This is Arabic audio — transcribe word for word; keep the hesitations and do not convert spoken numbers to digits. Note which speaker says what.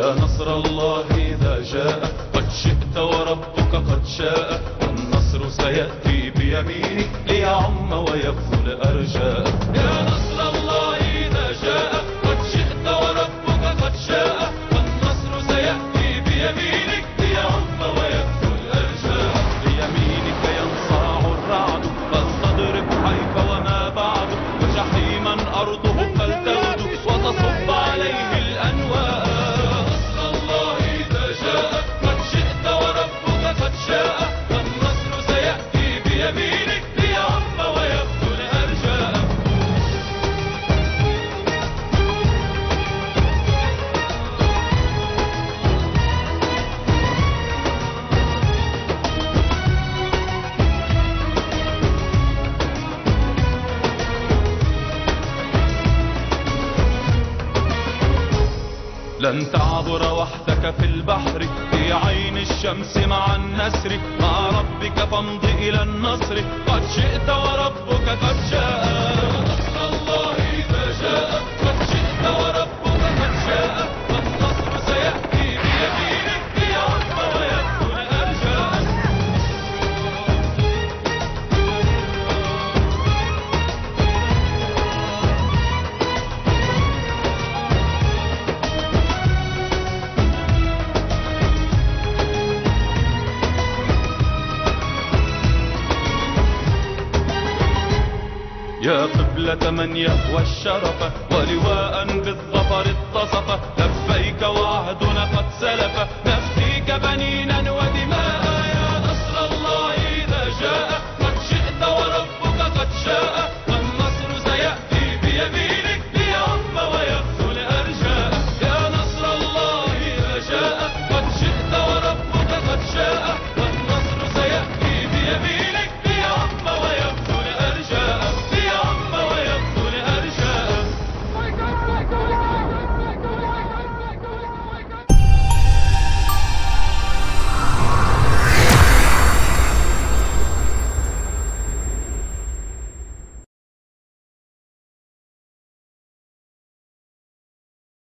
Speaker 1: يا نصر الله إذا جاء قد شئت وربك قد شاء، والنصر سيأتي بيمينك ليعم ويبذل أرجاء. يا نصر الله إذا جاء قد شئت وربك قد شاء، والنصر سيأتي بيمينك ليعم ويبذل أرجاء. بيمينك ينصاع الرعد فاستضرب حيف وما بعد، وجحيما أرضه فلتغدو وتصب عليه الأنواء. نصر الله إذا جاء قد شئت وربك قد شاء، والنصر سيأتي بيمينك ليعم ويبذل أرجاء. لن تعبر وحدك في البحر في عين الشمس مع النسر، مع ربك فامض إلى النصر قد شئت وربك قد شاء. نصر الله إذا جاء قد شئت وربك قد شاء، والنصر سيأتي بيمينك ليعم ويبذل أرجاء. يا قبلة من يهوى الشرف ولواء بالظفر اتصف، لبيك وعهدنا قد سلف، نفديك بنينا